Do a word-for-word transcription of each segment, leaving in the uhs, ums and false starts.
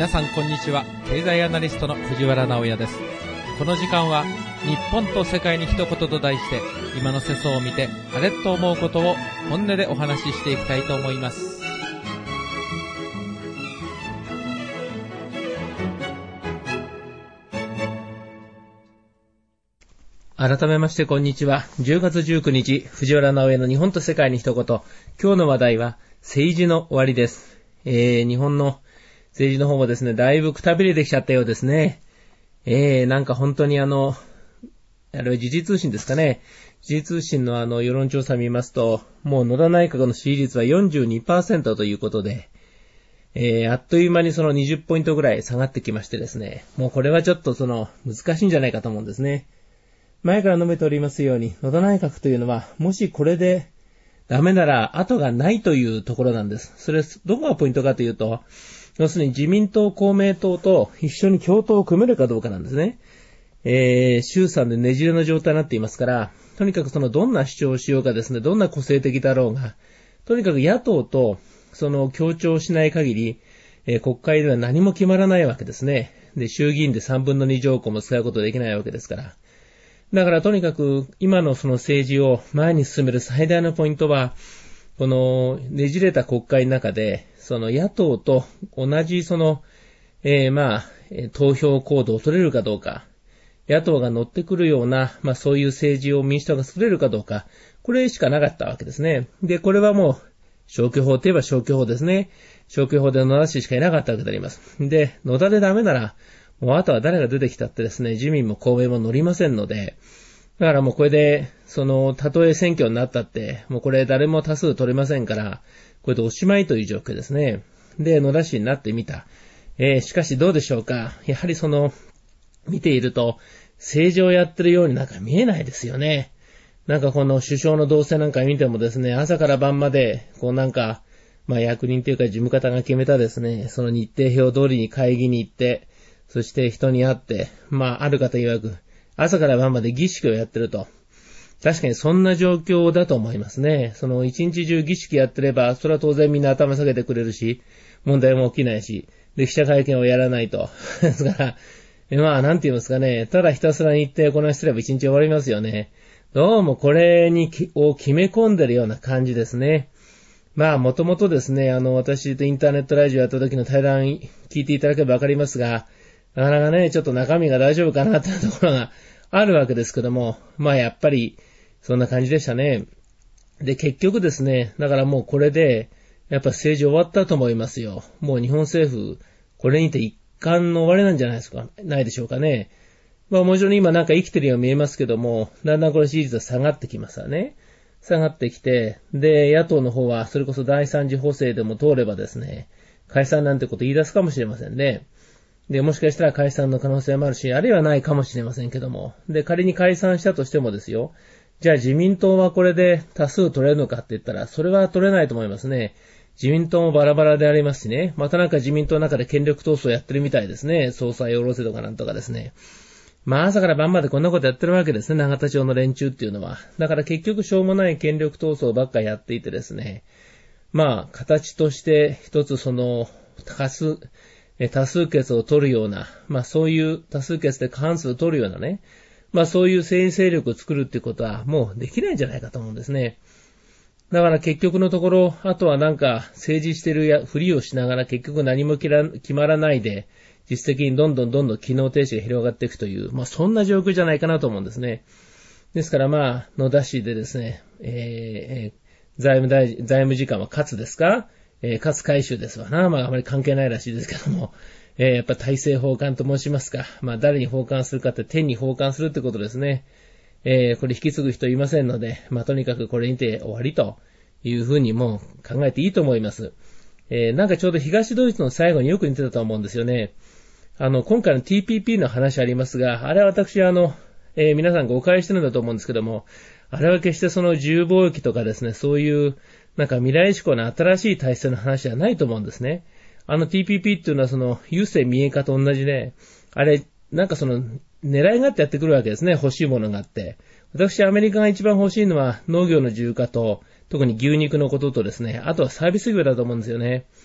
皆さんこんにちは。経済アナリストの藤原直也です。この時間は日本と世界に一言と題して、今の世相を見てあれと思うことを本音でお話ししていきたいと思います。改めましてこんにちは。じゅうがつじゅうくにち、藤原直也の日本と世界に一言。今日の話題は政治の終わりです。えー、日本の政治の方もですね、だいぶくたびれてきちゃったようですね。えー、なんか本当にあの、あれは時事通信ですかね。時事通信のあの世論調査見ますと、もう野田内閣の支持率は よんじゅうにパーセント ということで、えー、あっという間にそのにじゅっポイントぐらい下がってきましてですね、もうこれはちょっとその難しいんじゃないかと思うんですね。前から述べておりますように、野田内閣というのは、もしこれでダメなら後がないというところなんです。それ、どこがポイントかというと、要するに自民党、公明党と一緒に共闘を組めるかどうかなんですね。えー、衆参でねじれの状態になっていますから、とにかくそのどんな主張をしようかですね、どんな個性的だろうが、とにかく野党とその協調しない限り、えー、国会では何も決まらないわけですね。で、衆議院でさんぶんのに条項も使うことできないわけですから。だからとにかく今のその政治を前に進める最大のポイントは、このねじれた国会の中で、その野党と同じその、えー、まあ、投票行動を取れるかどうか、野党が乗ってくるような、まあそういう政治を民主党が作れるかどうか、これしかなかったわけですね。で、これはもう、消去法といえば消去法ですね。消去法で野田氏しかいなかったわけであります。で、野田でダメなら、もうあとは誰が出てきたってですね、自民も公明も乗りませんので、だからもうこれで、その、たとえ選挙になったって、もうこれ誰も多数取れませんから、これでおしまいという状況ですね。で、野田氏になってみた。えー、しかしどうでしょうか。やはりその、見ていると、政治をやってるようになんか見えないですよね。なんかこの首相の動静なんか見てもですね、朝から晩まで、こうなんか、まあ役人というか事務方が決めたですね、その日程表通りに会議に行って、そして人に会って、まあある方曰く、朝から晩まで儀式をやってると。確かにそんな状況だと思いますね。その一日中儀式やってれば、それは当然みんな頭下げてくれるし、問題も起きないし、で、記者会見をやらないと。ですから、まあなんて言いますかね、ただひたすら日程をこなしてれば一日終わりますよね。どうもこれにを決め込んでるような感じですね。まあもともとですね、あの私とインターネットラジオやった時の対談聞いていただければわかりますが、なかなかね、ちょっと中身が大丈夫かなというところがあるわけですけども、まあやっぱりそんな感じでしたね。で、結局ですね、だからもうこれで、やっぱ政治終わったと思いますよ。もう日本政府、これにて一貫の終わりなんじゃないですか、ないでしょうかね。まあもちろん今なんか生きてるように見えますけども、だんだんこれ支持率が下がってきますわね。下がってきて、で、野党の方はそれこそ第三次補正でも通ればですね、解散なんてこと言い出すかもしれませんね。で、もしかしたら解散の可能性もあるし、あるいはないかもしれませんけども。で、仮に解散したとしてもですよ。じゃあ自民党はこれで多数取れるのかって言ったら、それは取れないと思いますね。自民党もバラバラでありますしね。またなんか自民党の中で権力闘争やってるみたいですね。総裁おろせとかなんとかですね。まあ朝から晩までこんなことやってるわけですね。永田町の連中っていうのは。だから結局しょうもない権力闘争ばっかやっていてですね。まあ形として一つその多数、多数決を取るような、まあそういう多数決で過半数を取るようなね。まあそういう政治勢力を作るっていうことはもうできないんじゃないかと思うんですね。だから結局のところ、あとはなんか政治してるやふりをしながら結局何も決まらないで、実的にどんどんどんどん機能停止が広がっていくという、まあそんな状況じゃないかなと思うんですね。ですからまあ、野田市でですね、えー、財務大臣、財務次官は勝ですか、えー、勝海舟ですわな。まああまり関係ないらしいですけども、えー、やっぱ大政奉還と申しますか。まあ誰に奉還するかって天に奉還するってことですね。えー、これ引き継ぐ人いませんので、まあとにかくこれにて終わりというふうにもう考えていいと思います。えー、なんかちょうど東ドイツの最後によく似てたと思うんですよね。あの、今回の ティーピーピー の話ありますが、あれは私あの、えー、皆さん誤解してるんだと思うんですけども、あれは決してその自由貿易とかですね、そういうなんか未来志向の新しい体制の話じゃないと思うんですね。あの ティーピーピー っていうのはその郵政民営化と同じで、あれ、なんかその狙いがあってやってくるわけですね、欲しいものがあって。私アメリカが一番欲しいのは農業の自由化と、特に牛肉のこととですね、あとはサービス業だと思うんですよね。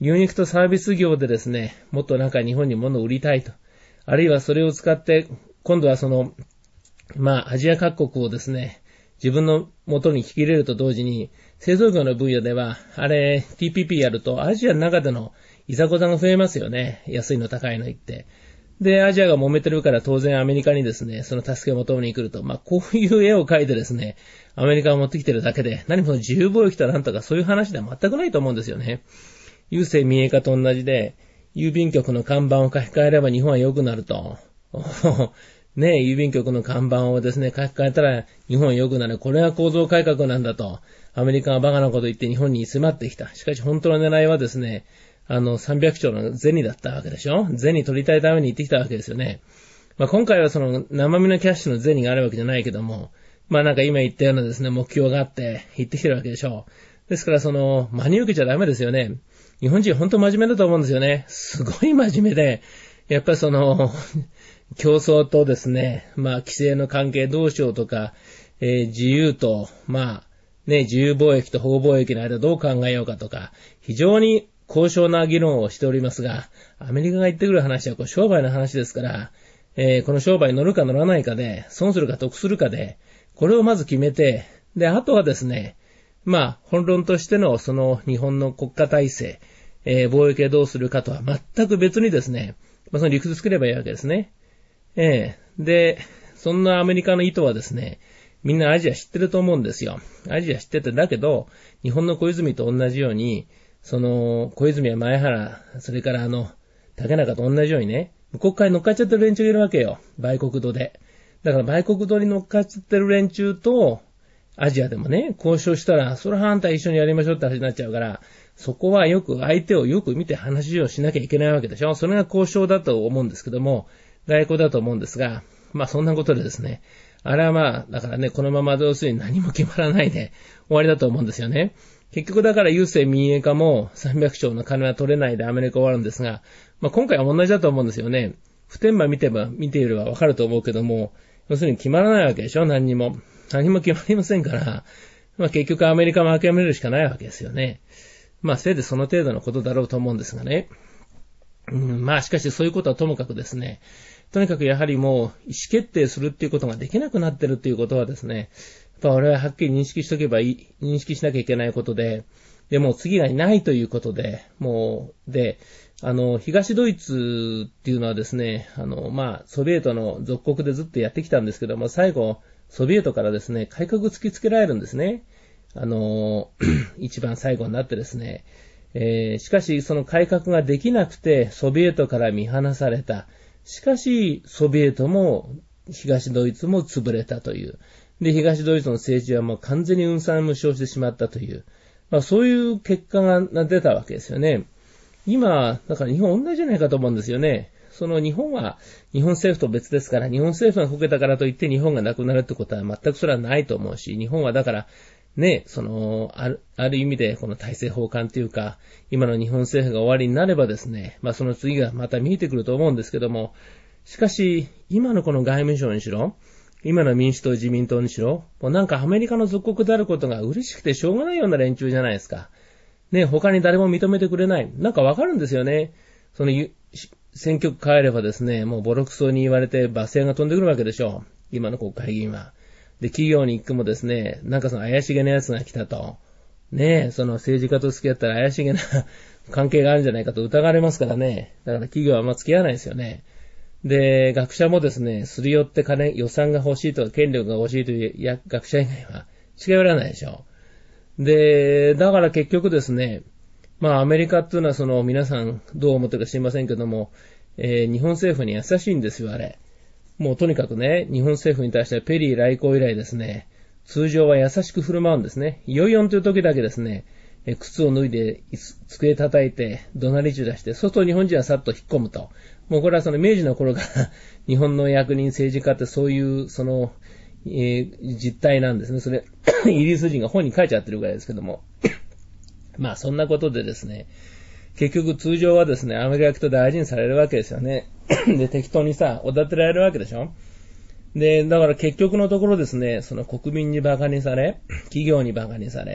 牛肉とサービス業でですね、もっとなんか日本に物を売りたいと。あるいはそれを使って、今度はその、まあ、アジア各国をですね、自分の元に引き入れると同時に、製造業の分野では、あれ、ティーピーピー やると、アジアの中でのいざこざが増えますよね。安いの高いの言って。で、アジアが揉めてるから当然アメリカにですね、その助けを求めに来ると、まあ、こういう絵を描いてですね、アメリカを持ってきてるだけで、何も自由貿易となんとかそういう話では全くないと思うんですよね。郵政民営化と同じで、郵便局の看板を書き換えれば日本は良くなると。ねえ、郵便局の看板をですね、書き換えたら日本は良くなる。これは構造改革なんだと。アメリカはバカなこと言って日本に迫ってきた。しかし本当の狙いはですね、あの、さんびゃくちょうの銭だったわけでしょ。銭取りたいために行ってきたわけですよね。まあ今回はその生身のキャッシュの銭があるわけじゃないけども、まあなんか今言ったようなですね、目標があって行ってきてるわけでしょう。ですからその、真に受けちゃダメですよね。日本人本当真面目だと思うんですよね。すごい真面目で、やっぱりその、競争とですね、まあ規制の関係どうしようとか、えー、自由と、まあね、自由貿易と保護貿易の間どう考えようかとか、非常に高尚な議論をしておりますが、アメリカが言ってくる話はこう商売の話ですから、えー、この商売に乗るか乗らないかで、損するか得するかで、これをまず決めて、で、あとはですね、まあ本論としてのその日本の国家体制、えー、貿易をどうするかとは全く別にですね、まあその理屈作ればいいわけですね。えー、で、そんなアメリカの意図はですね、みんなアジア知ってると思うんですよ。アジア知ってて、だけど、日本の小泉と同じように、その、小泉や前原、それからあの、竹中と同じようにね、向こう側に乗っかっちゃってる連中がいるわけよ。売国度で。だから売国度に乗っかっちゃってる連中と、アジアでもね、交渉したら、それはあんた一緒にやりましょうって話になっちゃうから、そこはよく相手をよく見て話をしなきゃいけないわけでしょ。それが交渉だと思うんですけども、外交だと思うんですが、まあそんなことでですね、あれはまあ、だからね、このまま要するに何も決まらないで終わりだと思うんですよね。結局だから郵政民営化もさんびゃくちょうの金は取れないでアメリカ終わるんですが、まあ今回は同じだと思うんですよね。普天間見てば、見ていればわかると思うけども、要するに決まらないわけでしょ、何にも。何も決まりませんから、まあ結局アメリカも諦めるしかないわけですよね。まあせいぜいその程度のことだろうと思うんですがね。うん、まあしかしそういうことはともかくですね、とにかくやはりもう意思決定するっていうことができなくなってるっていうことはですね、やっぱ俺ははっきり認識しとけばいい、認識しなきゃいけないことで、でも次がいないということで、もう、で、あの、東ドイツっていうのはですね、あの、まあ、ソビエトの属国でずっとやってきたんですけども、最後、ソビエトからですね、改革突きつけられるんですね。あの、一番最後になってですね、えー、しかしその改革ができなくて、ソビエトから見放された。しかし、ソビエトも東ドイツも潰れたという。で、東ドイツの政治はもう完全に雲散無償してしまったという。まあそういう結果が出たわけですよね。今、だから日本同じじゃないかと思うんですよね。その日本は日本政府と別ですから、日本政府がこけたからといって日本がなくなるってことは全くそれはないと思うし、日本はだからね、その、ある、ある意味でこの体制崩壊というか、今の日本政府が終わりになればですね、まあその次がまた見えてくると思うんですけども、しかし、今のこの外務省にしろ、今の民主党自民党にしろ、もうなんかアメリカの属国であることが嬉しくてしょうがないような連中じゃないですか。ね、他に誰も認めてくれない。なんかわかるんですよね。その、選挙区変えればですね、もうボロクソに言われて罵声が飛んでくるわけでしょう。今の国会議員は。で、企業に行くもですね、なんかその怪しげな奴が来たと。ねえ、その政治家と付き合ったら怪しげな関係があるんじゃないかと疑われますからね。だから企業はあんま付き合わないですよね。で、学者もですね、すり寄って金、予算が欲しいとか権力が欲しいというや学者以外は近寄らないでしょ。で、だから結局ですね、まあアメリカっていうのはその皆さんどう思ってるか知りませんけども、えー、日本政府に優しいんですよ、あれ。もうとにかくね、日本政府に対してはペリー来航以来ですね、通常は優しく振る舞うんですね。いよいよという時だけですね、え靴を脱いで机叩いて怒鳴り散らして、そうすると日本人はさっと引っ込むと。もうこれはその明治の頃から日本の役人政治家ってそういうその、えー、実態なんですね。それイギリス人が本に書いちゃってるぐらいですけども、まあそんなことでですね、結局通常はですね、アメリカと大事にされるわけですよね。で、適当にさ、おだてられるわけでしょ。で、だから結局のところですね、その国民に馬鹿にされ、企業に馬鹿にされ、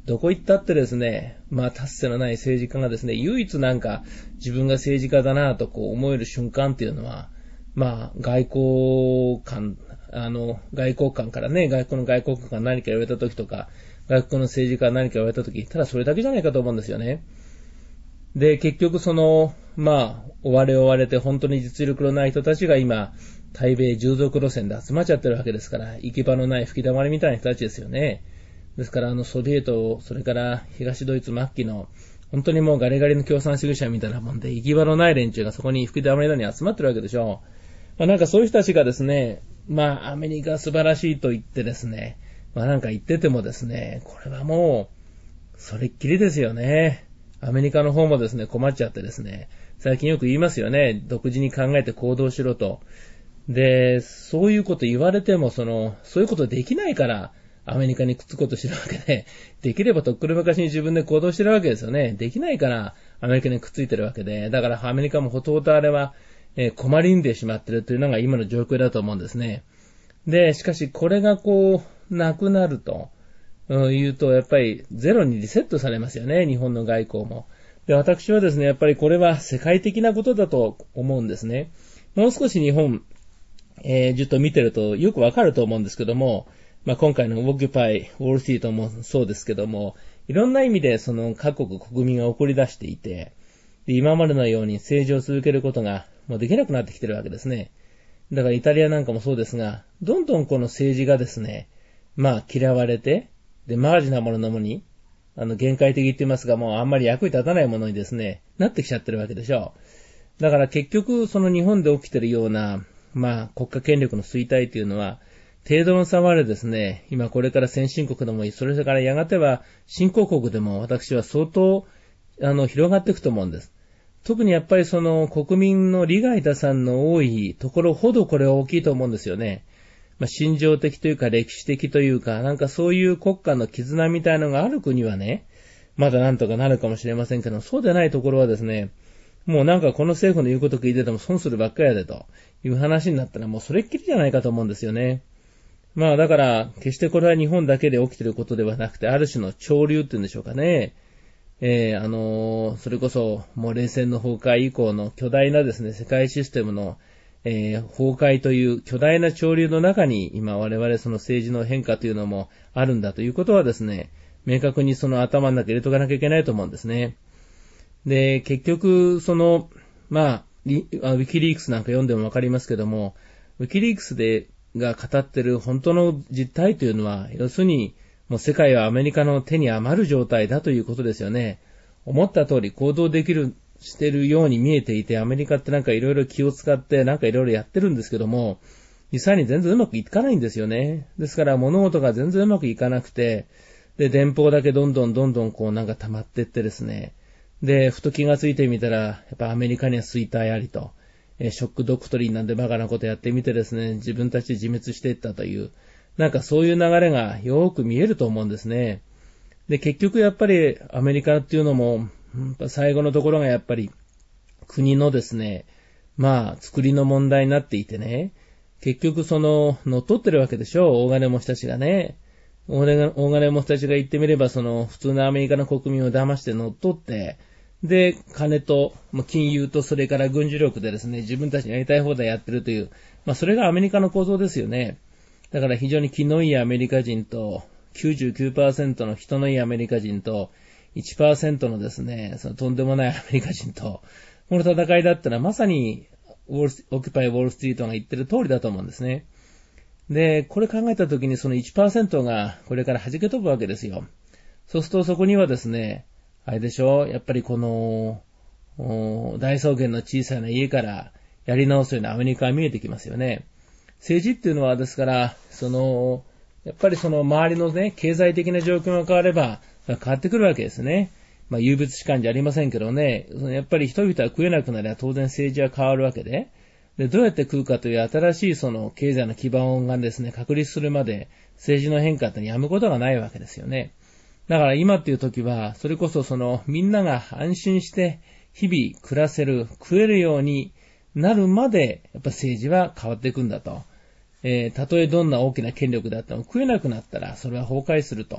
どこ行ったってですね、まあ達成のない政治家がですね、唯一なんか自分が政治家だなとこう思える瞬間っていうのは、まあ外交官、あの、外交官からね、外国の外交官から何か言われた時とか、外国の政治家から何か言われた時、ただそれだけじゃないかと思うんですよね。で、結局その、まあ、追われ追われて本当に実力のない人たちが今、対米従属路線で集まっちゃってるわけですから、行き場のない吹き溜まりみたいな人たちですよね。ですから、あの、ソビエト、それから東ドイツ末期の、本当にもうガリガリの共産主義者みたいなもんで、行き場のない連中がそこに吹き溜まりのように集まってるわけでしょう。まあなんかそういう人たちがですね、まあアメリカ素晴らしいと言ってですね、まあなんか言っててもですね、これはもう、それっきりですよね。アメリカの方もですね、困っちゃってですね、最近よく言いますよね、独自に考えて行動しろと。で、そういうこと言われても、その、そういうことできないから、アメリカにくっつこうとしてるわけで、できればとっくの昔に自分で行動してるわけですよね。できないから、アメリカにくっついてるわけで、だからアメリカもほとほとあれは、えー、困りんでしまってるというのが今の状況だと思うんですね。で、しかしこれがこう、なくなると、うん、言うと、やっぱりゼロにリセットされますよね、日本の外交も。で、私はですね、やっぱりこれは世界的なことだと思うんですね。もう少し日本、えー、ずっと見てるとよくわかると思うんですけども、まあ、今回のオキュパイ、ウォールストリートもそうですけども、いろんな意味でその各国国民が怒り出していて、で今までのように政治を続けることがもうできなくなってきてるわけですね。だからイタリアなんかもそうですが、どんどんこの政治がですね、まあ嫌われて、で、マージなもののもに、あの、限界的って言いますが、もうあんまり役に立たないものにですね、なってきちゃってるわけでしょう。だから結局、その日本で起きてるような、まあ、国家権力の衰退というのは、程度の差はあれですね、今これから先進国でもいい、それからやがては新興国でも私は相当、あの、広がっていくと思うんです。特にやっぱりその国民の利害打算の多いところほどこれは大きいと思うんですよね。まあ、心情的というか歴史的というか、なんかそういう国家の絆みたいのがある国はね、まだなんとかなるかもしれませんけど、そうでないところはですね、もうなんかこの政府の言うこと聞いてても損するばっかりやでという話になったらもうそれっきりじゃないかと思うんですよね。まあだから、決してこれは日本だけで起きていることではなくて、ある種の潮流っていうんでしょうかね。えー、あのー、それこそもう冷戦の崩壊以降の巨大なですね、世界システムのえー、崩壊という巨大な潮流の中に今我々その政治の変化というのもあるんだということはですね、明確にその頭の中に入れとかなきゃいけないと思うんですね。で、結局その、まあ、ウィキリークスなんか読んでもわかりますけども、ウィキリークスでが語ってる本当の実態というのは、要するにもう世界はアメリカの手に余る状態だということですよね。思った通り行動できるしてるように見えていて、アメリカってなんかいろいろ気を使ってなんかいろいろやってるんですけども、実際に全然うまくいかないんですよね。ですから物事が全然うまくいかなくて、で、電報だけどんどんどんどんこうなんか溜まってってですね。で、ふと気がついてみたら、やっぱアメリカには衰退ありと、えショックドクトリンなんでバカなことやってみてですね、自分たちで自滅していったという、なんかそういう流れがよく見えると思うんですね。で、結局やっぱりアメリカっていうのも、最後のところがやっぱり国のですね、まあ作りの問題になっていてね、結局その乗っ取ってるわけでしょ、大金持ちたちがね。大金持ちたちが言ってみればその普通のアメリカの国民を騙して乗っ取って、で、金と、金融とそれから軍事力でですね、自分たちにやりたい放題やってるという、まあそれがアメリカの構造ですよね。だから非常に気のいいアメリカ人と、きゅうじゅうきゅうパーセント の人のいいアメリカ人と、いちパーセント のですね、そのとんでもないアメリカ人と、この戦いだったらまさに、オキュパイウォールストリートが言ってる通りだと思うんですね。で、これ考えたときにその いちパーセント がこれから弾け飛ぶわけですよ。そうするとそこにはですね、あれでしょ、やっぱりこの、大草原の小さな家からやり直すようなアメリカが見えてきますよね。政治っていうのはですから、その、やっぱりその周りのね、経済的な状況が変われば変わってくるわけですね。まあ、有物士官じゃありませんけどね、やっぱり人々は食えなくなれば当然政治は変わるわけで、で、どうやって食うかという新しいその経済の基盤がですね、確立するまで政治の変化ってやむことがないわけですよね。だから今っていう時は、それこそそのみんなが安心して日々暮らせる、食えるようになるまで、やっぱ政治は変わっていくんだと。えー、たとえどんな大きな権力だったの食えなくなったら、それは崩壊すると。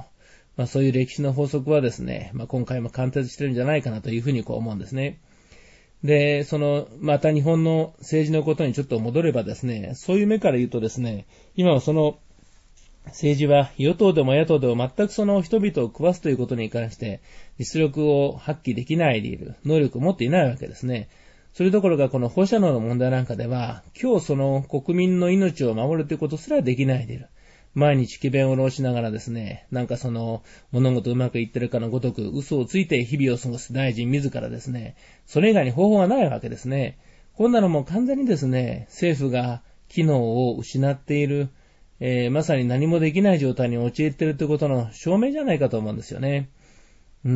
まあそういう歴史の法則はですね、まあ今回も貫徹してるんじゃないかなというふうにこう思うんですね。で、その、また日本の政治のことにちょっと戻ればですね、そういう目から言うとですね、今はその政治は与党でも野党でも全くその人々を食わすということに関して実力を発揮できないでいる、能力を持っていないわけですね。それどころかこの放射能の問題なんかでは、今日その国民の命を守るということすらできないでいる。毎日詭弁を浪しながらですね、なんかその物事うまくいってるかのごとく嘘をついて日々を過ごす大臣自らですね、それ以外に方法がないわけですね。こんなのも完全にですね、政府が機能を失っている、えー、まさに何もできない状態に陥っているということの証明じゃないかと思うんですよね。うん、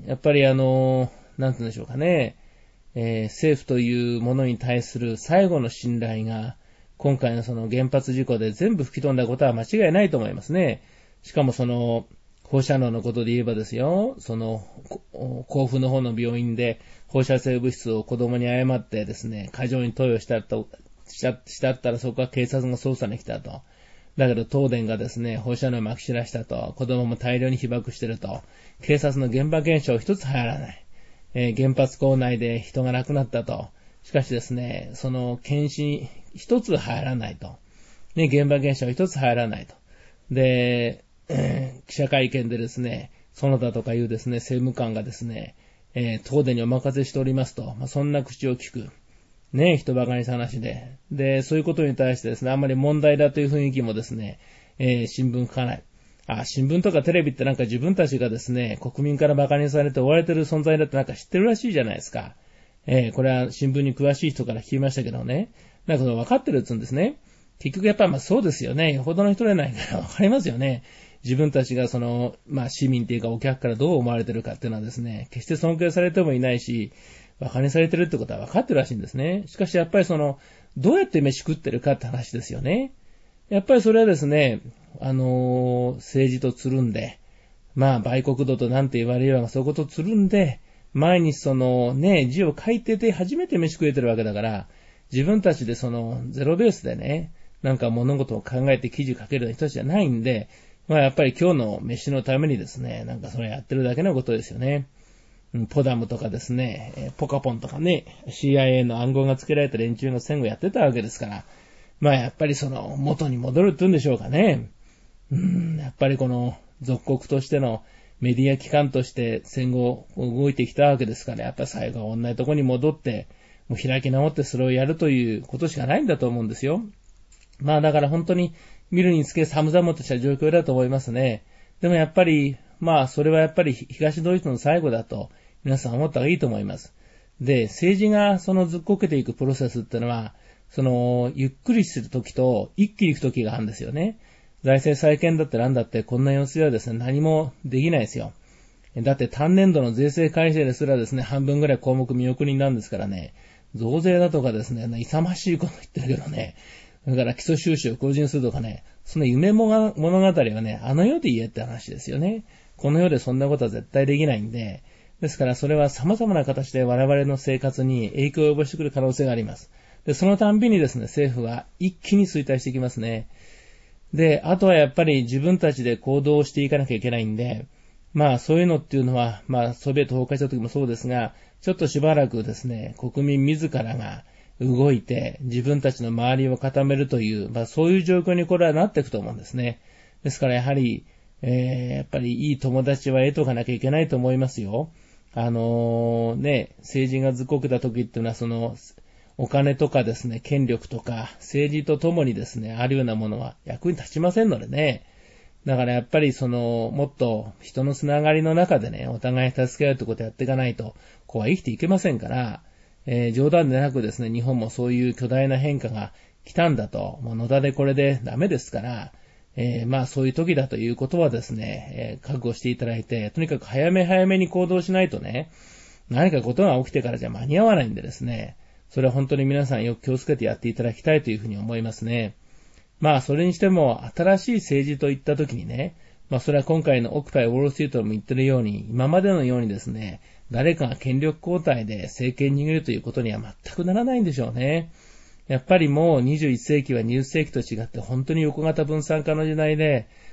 やっぱりあの、なんて言うんでしょうかね、えー、政府というものに対する最後の信頼が今回のその原発事故で全部吹き飛んだことは間違いないと思いますね。しかもその放射能のことで言えばですよ、その甲府の方の病院で放射性物質を子供に誤ってですね、過剰に投与したと、したったらそこは警察が捜査に来たと。だけど東電がですね、放射能をまき散らしたと、子供も大量に被爆してると、警察の現場検証一つ入らない。えー、原発構内で人が亡くなったと。しかしですね、その検診一つ入らないと。ね、現場検証一つ入らないと。で、えー、記者会見でですね、園田とかいうですね、政務官がですね、えー、東電にお任せしておりますと、まあ、そんな口を聞く。ね、人ばかりした話で。で、そういうことに対してですね、あんまり問題だという雰囲気もですね、えー、新聞書かない。あ、新聞とかテレビってなんか自分たちがですね、国民から馬鹿にされて追われてる存在だってなんか知ってるらしいじゃないですか。えー、これは新聞に詳しい人から聞きましたけどね。なんか分かってるっつうんですね。結局やっぱりまあそうですよね。よほどの人でないから分かりますよね。自分たちがその、まあ市民っていうかお客からどう思われてるかっていうのはですね、決して尊敬されてもいないし、馬鹿にされてるってことは分かってるらしいんですね。しかしやっぱりその、どうやって飯食ってるかって話ですよね。やっぱりそれはですね、あのー、政治とつるんで、まあ売国度となんて言われればそういうことつるんで、毎日そのね、字を書いてて初めて飯食えてるわけだから、自分たちでそのゼロベースでね、なんか物事を考えて記事書けるような人たちじゃないんで、まあやっぱり今日の飯のためにですね、なんかそれやってるだけのことですよね。ポダムとかですね、ポカポンとかね、シーアイエー の暗号が付けられた連中が戦後やってたわけですから、まあやっぱりその元に戻るって言うんでしょうかね。うーん、やっぱりこの属国としてのメディア機関として戦後動いてきたわけですから、やっぱり最後は同じとこに戻って、もう開き直ってそれをやるということしかないんだと思うんですよ。まあだから本当に見るにつけ寒々とした状況だと思いますね。でもやっぱり、まあそれはやっぱり東ドイツの最後だと皆さん思った方がいいと思います。で、政治がそのずっこけていくプロセスっていうのは、そのゆっくりするときと一気に行くときがあるんですよね。財政再建だってなんだってこんな様子ではですね、何もできないですよ。だって単年度の税制改正ですらですね、半分ぐらい項目見送りになるんですからね、増税だとかですね、勇ましいこと言ってるけどね、だから基礎収支を向上するとかね、その夢物語はね、あの世で言えって話ですよね。この世でそんなことは絶対できないんで、ですからそれは様々な形で我々の生活に影響を及ぼしてくる可能性があります。で、そのたんびにですね、政府は一気に衰退していきますね。で、あとはやっぱり自分たちで行動していかなきゃいけないんで、まあそういうのっていうのは、まあソビエト崩壊した時もそうですが、ちょっとしばらくですね、国民自らが動いて自分たちの周りを固めるという、まあそういう状況にこれはなっていくと思うんですね。ですからやはり、えー、やっぱりいい友達は得とかなきゃいけないと思いますよ。あのー、ね、政治がずっこけた時っていうのはその、お金とかですね、権力とか政治とともにですね、あるようなものは役に立ちませんのでね。だからやっぱりその、もっと人のつながりの中でね、お互い助け合うってことをやっていかないと、子は生きていけませんから、えー、冗談でなくですね、日本もそういう巨大な変化が来たんだと、もう野田でこれでダメですから、えー、まあそういう時だということはですね、えー、覚悟していただいて、とにかく早め早めに行動しないとね、何かことが起きてからじゃ間に合わないんでですね、それは本当に皆さんよく気をつけてやっていただきたいというふうに思いますね。まあそれにしても新しい政治といったときにね、まあそれは今回のオクパイウォールストリートも言ってるように、今までのようにですね、誰かが権力交代で政権に握るということには全くならないんでしょうね。やっぱりもうにじゅういっ世紀はにじゅっ世紀と違って本当に横型分散化の時代で、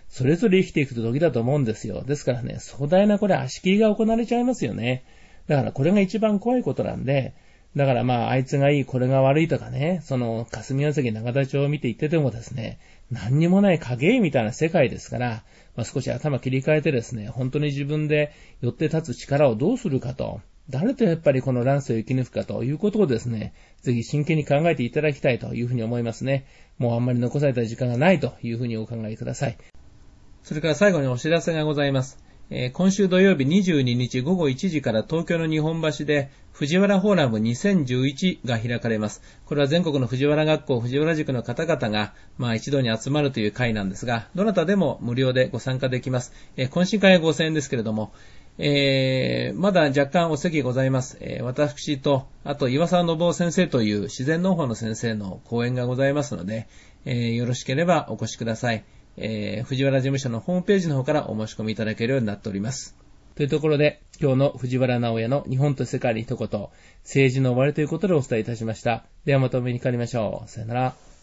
それぞれ生きていく時だと思うんですよ。ですからね、壮大なこれ足切りが行われちゃいますよね。だからこれが一番怖いことなんで、だからまあ、あいつがいい、これが悪いとかね、その、霞ヶ関長田町を見て言っててもですね、何にもない影みたいな世界ですから、まあ、少し頭切り替えてですね、本当に自分で寄って立つ力をどうするかと、誰とやっぱりこの乱世を生き抜くかということをですね、ぜひ真剣に考えていただきたいというふうに思いますね。もうあんまり残された時間がないというふうにお考えください。それから最後にお知らせがございます。えー、今週土曜日にじゅうににちごごいちじから東京の日本橋で藤原フォーラムにせんじゅういちが開かれます。これは全国の藤原学校、藤原塾の方々が、まあ一度に集まるという会なんですが、どなたでも無料でご参加できます。えー、懇親会はごせんえんですけれども、えー、まだ若干お席ございます。えー、私と、あと岩沢信夫先生という自然農法の先生の講演がございますので、えー、よろしければお越しください。えー、藤原事務所のホームページの方からお申し込みいただけるようになっております。というところで、今日の藤原直哉の日本と世界に一言、政治の終わりということでお伝えいたしました。ではまたお目にかかりましょう。さよなら。